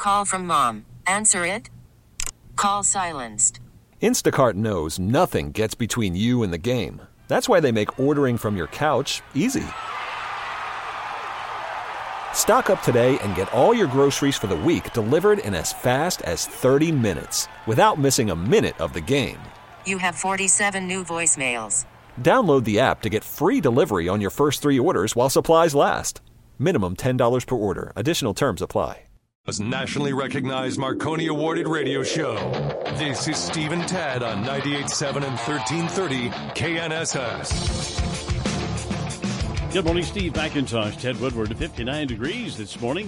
Call from mom. Answer it. Call silenced. Instacart knows nothing gets between you and the game. That's why they make ordering from your couch easy. Stock up today and get all your groceries for the week delivered in as fast as 30 minutes without missing a minute of the game. You have 47 new voicemails. Download the app to get free delivery on your first 3 orders while supplies last. Minimum $10 per order. Additional terms apply. A nationally recognized Marconi awarded radio show. This is Steve and Tad on 98.7 and 1330 KNSS. Good morning, Steve McIntosh, Ted Woodward. 59 degrees this morning.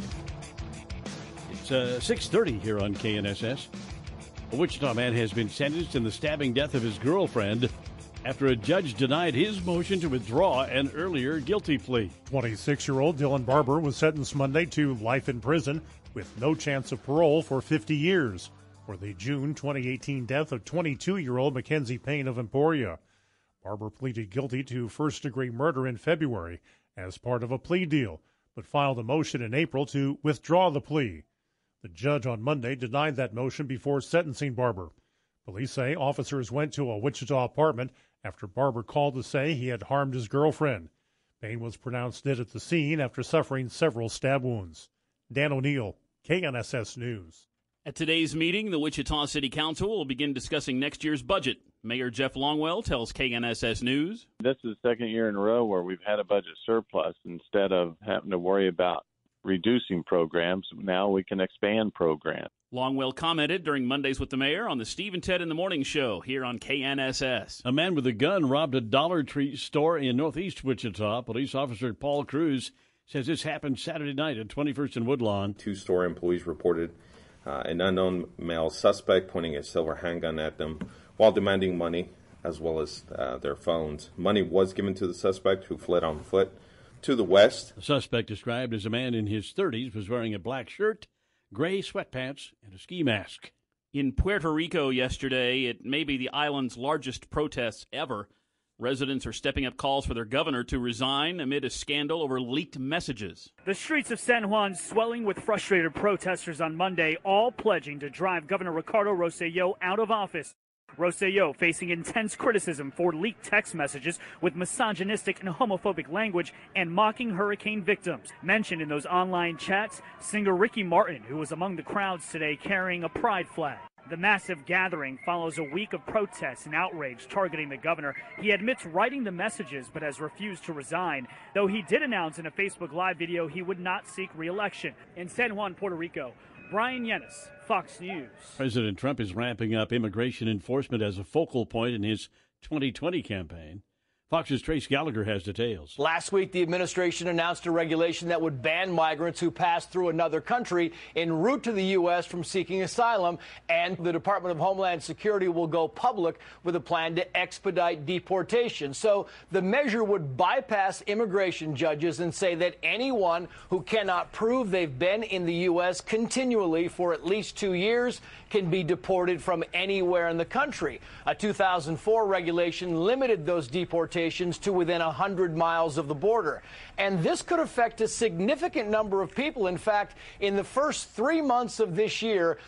It's 6:30 here on KNSS. A Wichita man has been sentenced in the stabbing death of his girlfriend after a judge denied his motion to withdraw an earlier guilty plea. 26-year-old Dylan Barber was sentenced Monday to life in prison with no chance of parole for 50 years for the June 2018 death of 22-year-old Mackenzie Payne of Emporia. Barber pleaded guilty to first-degree murder in February as part of a plea deal, but filed a motion in April to withdraw the plea. The judge on Monday denied that motion before sentencing Barber. Police say officers went to a Wichita apartment after Barber called to say he had harmed his girlfriend. Payne was pronounced dead at the scene after suffering several stab wounds. Dan O'Neill, KNSS News. At today's meeting, the Wichita City Council will begin discussing next year's budget. Mayor Jeff Longwell tells KNSS News. This is the second year in a row where we've had a budget surplus. Instead of having to worry about reducing programs, now we can expand programs. Longwell commented during Mondays with the Mayor on the Steve and Ted in the Morning show here on KNSS. A man with a gun robbed a Dollar Tree store in northeast Wichita. Police officer Paul Cruz says this happened Saturday night at 21st and Woodlawn. 2 store employees reported an unknown male suspect pointing a silver handgun at them while demanding money as well as their phones. Money was given to the suspect, who fled on foot to the west. The suspect, described as a man in his 30s, was wearing a black shirt, gray sweatpants, and a ski mask. In Puerto Rico yesterday, it may be the island's largest protests ever. Residents are stepping up calls for their governor to resign amid a scandal over leaked messages. The streets of San Juan swelling with frustrated protesters on Monday, all pledging to drive Governor Ricardo Rosselló out of office. Rosselló facing intense criticism for leaked text messages with misogynistic and homophobic language and mocking hurricane victims. Mentioned in those online chats, singer Ricky Martin, who was among the crowds today carrying a pride flag. The massive gathering follows a week of protests and outrage targeting the governor. He admits writing the messages but has refused to resign, though he did announce in a Facebook Live video he would not seek re-election. In San Juan, Puerto Rico, Brian Yennis, Fox News. President Trump is ramping up immigration enforcement as a focal point in his 2020 campaign. Fox's Trace Gallagher has details. Last week, the administration announced a regulation that would ban migrants who pass through another country en route to the U.S. from seeking asylum, and the Department of Homeland Security will go public with a plan to expedite deportation. So the measure would bypass immigration judges and say that anyone who cannot prove they've been in the U.S. continually for at least 2 years can be deported from anywhere in the country. A 2004 regulation limited those deportations to within 100 miles of the border. And this could affect a significant number of people. In fact, in the first 3 months of this year,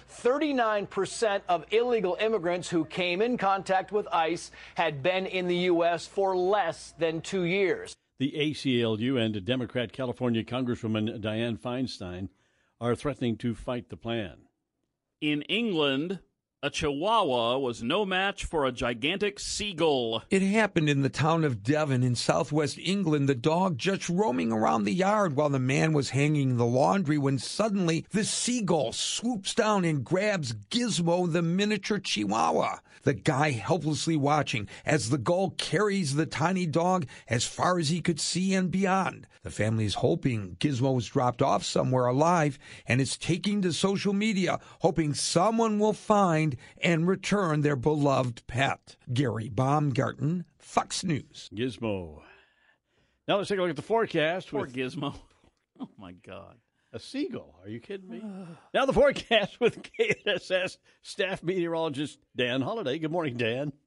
39% of illegal immigrants who came in contact with ICE had been in the U.S. for less than 2 years. The ACLU and Democrat California Congresswoman Dianne Feinstein are threatening to fight the plan. In England, a chihuahua was no match for a gigantic seagull. It happened in the town of Devon in southwest England. The dog just roaming around the yard while the man was hanging the laundry when suddenly the seagull swoops down and grabs Gizmo, the miniature chihuahua. The guy helplessly watching as the gull carries the tiny dog as far as he could see and beyond. The family is hoping Gizmo was dropped off somewhere alive and is taking to social media, hoping someone will find and return their beloved pet. Gary Baumgarten, Fox News. Gizmo. Now let's take a look at the forecast. Poor Gizmo. Oh, my God. A seagull. Are you kidding me? Now the forecast with KNSS staff meteorologist Dan Holliday. Good morning, Dan.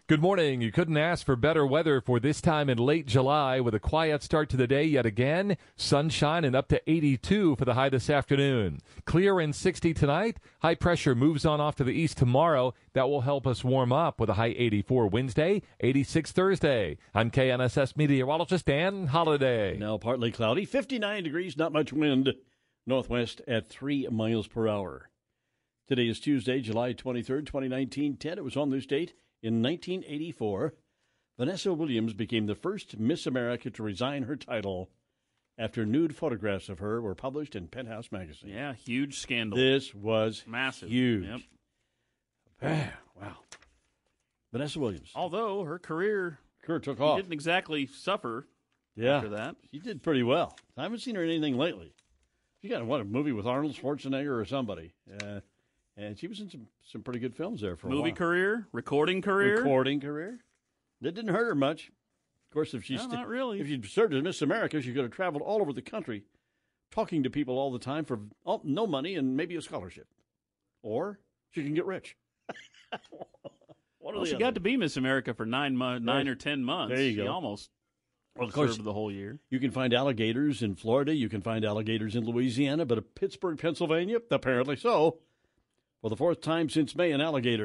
Good morning. You couldn't ask for better weather for this time in late July with a quiet start to the day yet again. Sunshine and up to 82 for the high this afternoon. Clear and 60 tonight. High pressure moves on off to the east tomorrow. That will help us warm up with a high 84 Wednesday, 86 Thursday. I'm KNSS meteorologist Dan Holliday. Now partly cloudy, 59 degrees, not much wind. Northwest at 3 miles per hour. Today is Tuesday, July 23rd, 2019. Ted, it was on this date. In 1984, Vanessa Williams became the first Miss America to resign her title after nude photographs of her were published in Penthouse magazine. Yeah, huge scandal. This was massive. Huge. Yep. Wow. Vanessa Williams. Although her career took off. Didn't exactly suffer after that. She did pretty well. I haven't seen her in anything lately. She got, a movie with Arnold Schwarzenegger or somebody. And she was in some pretty good films there for a while. Movie career, recording career. That didn't hurt her much. Of course, if not really. If she'd served as Miss America, she could have traveled all over the country, talking to people all the time for no money and maybe a scholarship, or she can get rich. She got to be Miss America for 9 or 10 months. There you go. She almost of course, served the whole year. You can find alligators in Florida. You can find alligators in Louisiana, but at Pittsburgh, Pennsylvania, apparently so. For the fourth time since May, an alligator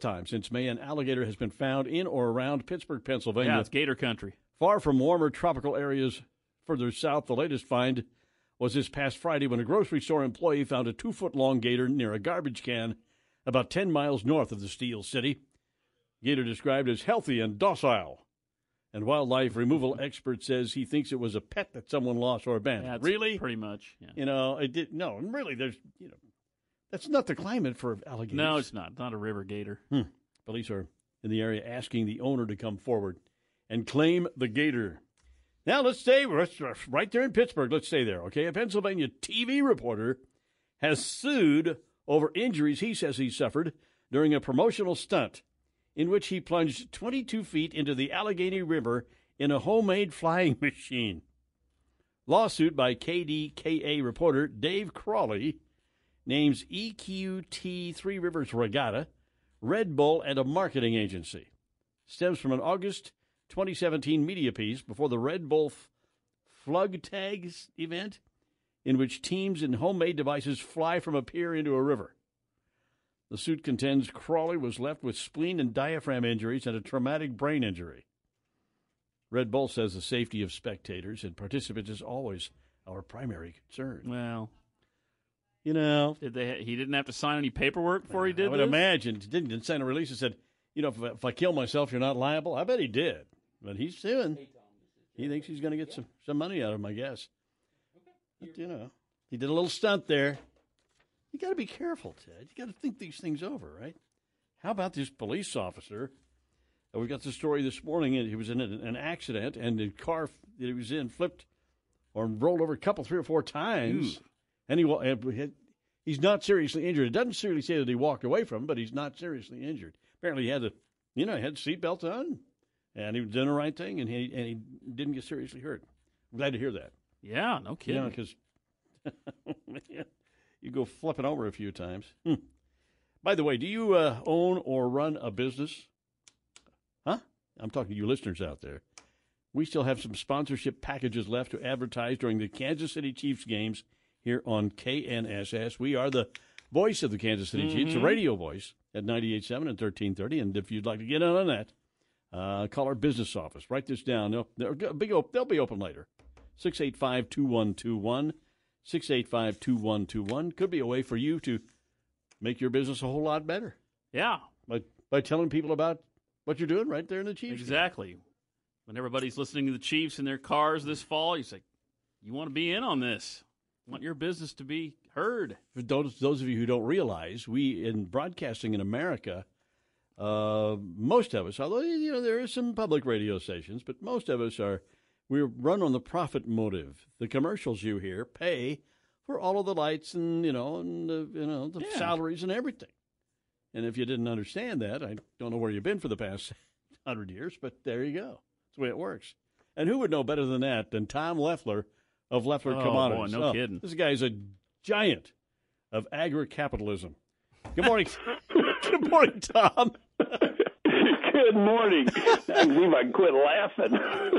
has been found in or around Pittsburgh, Pennsylvania. Yeah, it's gator country. Far from warmer tropical areas further south, the latest find was this past Friday when a grocery store employee found a 2-foot-long gator near a garbage can about 10 miles north of the Steel City. Gator described as healthy and docile. And wildlife removal expert says he thinks it was a pet that someone lost or abandoned. Yeah, really? Pretty much. Yeah. Really, there's, that's not the climate for alligators. No, it's not. Not a river gator. Police are in the area asking the owner to come forward and claim the gator. Now, let's right there in Pittsburgh. Let's stay there, okay? A Pennsylvania TV reporter has sued over injuries he says he suffered during a promotional stunt in which he plunged 22 feet into the Allegheny River in a homemade flying machine. Lawsuit by KDKA reporter Dave Crawley names EQT Three Rivers Regatta, Red Bull, and a marketing agency. Stems from an August 2017 media piece before the Red Bull Flug Tags event, in which teams in homemade devices fly from a pier into a river. The suit contends Crawley was left with spleen and diaphragm injuries and a traumatic brain injury. Red Bull says the safety of spectators and participants is always our primary concern. Well, he didn't have to sign any papaperwork before he did this? I would imagine. He didn't sign a release and said, if I kill myself, you're not liable. I bet he did. But he's suing. He thinks he's going to get some money out of him, I guess. But, he did a little stunt there. You got to be careful, Ted. You got to think these things over, right? How about this police officer? We got the story this morning. He was in an accident, and the car that he was in flipped or rolled over 3 or 4 times. Ooh. And he's not seriously injured. It doesn't seriously say that he walked away from him, but he's not seriously injured. Apparently, he had the seatbelt on, and he was doing the right thing, and he didn't get seriously hurt. I'm glad to hear that. Yeah, no kidding. Because you go flipping over a few times. By the way, do you own or run a business? Huh? I'm talking to you listeners out there. We still have some sponsorship packages left to advertise during the Kansas City Chiefs games here on KNSS. We are the voice of the Kansas City Chiefs, the radio voice at 98.7 and 1330. And if you'd like to get in on that, call our business office. Write this down. They'll be open later. 685-2121. 685-2121. Could be a way for you to make your business a whole lot better. Yeah. By telling people about what you're doing right there in the Chiefs. Exactly. Game. When everybody's listening to the Chiefs in their cars this fall, you say, you want to be in on this. You want your business to be heard. For those of you who don't realize, we, in broadcasting in America, most of us, although there are some public radio stations, but most of us we run on the profit motive. The commercials you hear pay for all of the lights and the salaries and everything. And if you didn't understand that, I don't know where you've been for the past 100 years, but there you go. That's the way it works. And who would know better than that than Tom Leffler of Leffler Commodities? Boy, no kidding. This guy's a giant of agri-capitalism. Good morning. Good morning, Tom. Good morning. I can see if I can quit laughing.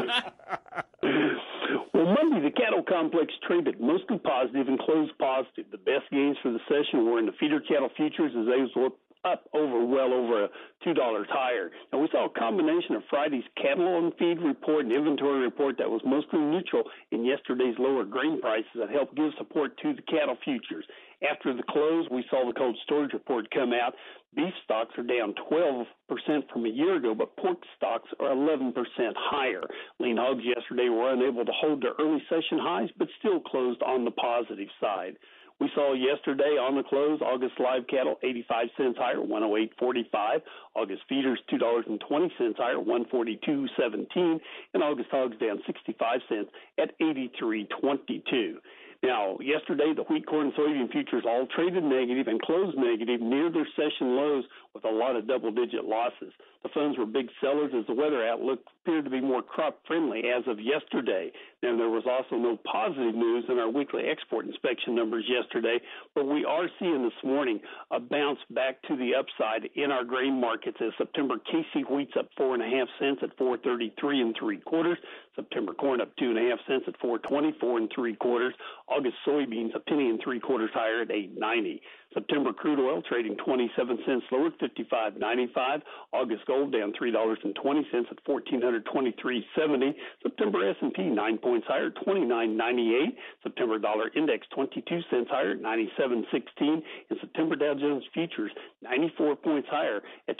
Well, Monday, the cattle complex traded mostly positive and closed positive. The best gains for the session were in the feeder cattle futures as those were up well over $2 higher. Now, we saw a combination of Friday's cattle on feed report and inventory report that was mostly neutral in yesterday's lower grain prices that helped give support to the cattle futures. After the close, we saw the cold storage report come out. Beef stocks are down 12% from a year ago, but pork stocks are 11% higher. Lean hogs yesterday were unable to hold their early session highs, but still closed on the positive side. We saw yesterday on the close, August live cattle 85 cents higher, 108.45. August feeders $2.20 higher, 142.17. And August hogs down 65 cents at 83.22. Now, yesterday, the wheat, corn, and soybean futures all traded negative and closed negative near their session lows with a lot of double-digit losses. The funds were big sellers as the weather outlook appeared to be more crop-friendly as of yesterday. Now, there was also no positive news in our weekly export inspection numbers yesterday, but we are seeing this morning a bounce back to the upside in our grain markets as September KC wheat's up 4.5 cents at 4.33 3/4. September corn up 2.5 cents at 4.24 3/4. August soybeans a penny and 3/4 higher at 8.90. September crude oil trading 27 cents lower at 55.95. August gold down $3.20 at 1,423.70. September S&P 9 points higher at 29.98. September dollar index 22 cents higher at 97.16. And September Dow Jones futures 94 points higher at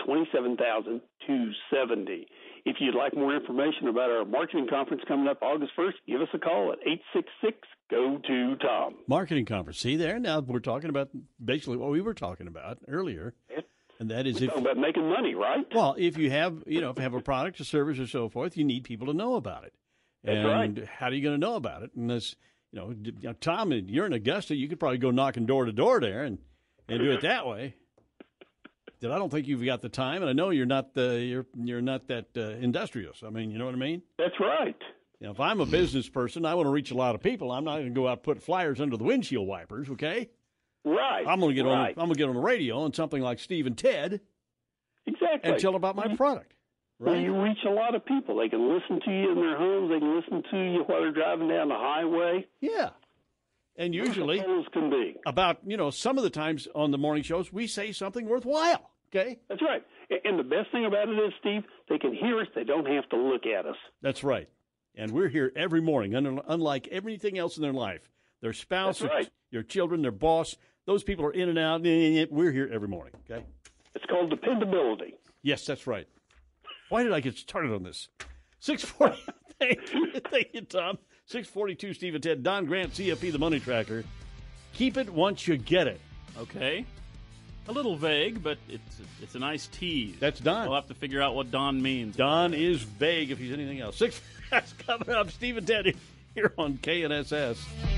27,270. If you'd like more information about our marketing conference coming up August 1st, give us a call at 866-GO-TO-TOM. Marketing conference. See there? Now we're talking about basically what we were talking about earlier. And that is about making money, right? Well, if you have, if you have a product or service or so forth, you need people to know about it. That's right. How are you going to know about it? And this, Tom, you're in Augusta. You could probably go knocking door to door there and do it that way. That I don't think you've got the time, and I know you're not that industrious. I mean, you know what I mean? That's right. If I'm a business person, I want to reach a lot of people. I'm not going to go out and put flyers under the windshield wipers. Okay? Right. I'm going to get on. I'm going to get on the radio on something like Steve and Ted. Exactly. And tell about my product. Right? Well, you reach a lot of people. They can listen to you in their homes. They can listen to you while they're driving down the highway. Yeah. And usually, can be. About some of the times on the morning shows, we say something worthwhile. Okay? That's right. And the best thing about it is, Steve, they can hear us. They don't have to look at us. That's right. And we're here every morning, unlike everything else in their life. Their spouse, their children, their boss, those people are in and out. We're here every morning, okay? It's called dependability. Yes, that's right. Why did I get started on this? 640. Thank you, Tom. 642, Steve and Ted. Don Grant, CFP, the Money Tracker. Keep it once you get it. Okay. A little vague, but it's a nice tease. That's Don. We'll have to figure out what Don means. Don is vague if he's anything else. That's coming up. Steve and Ted here on KNSS.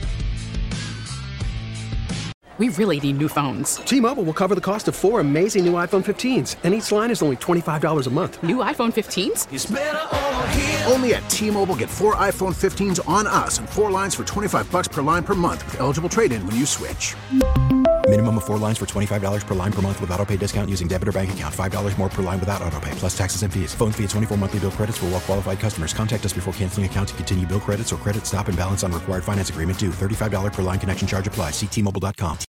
We really need new phones. T-Mobile will cover the cost of 4 amazing new iPhone 15s, and each line is only $25 a month. New iPhone 15s? It's better over here. Only at T-Mobile, get 4 iPhone 15s on us and 4 lines for $25 per line per month with eligible trade-in when you switch. Minimum of 4 lines for $25 per line per month with autopay discount using debit or bank account. $5 more per line without autopay, plus taxes and fees. Phone fee at 24 monthly bill credits for well-qualified customers. Contact us before canceling account to continue bill credits or credit stop and balance on required finance agreement due. $35 per line connection charge applies. See T-Mobile.com.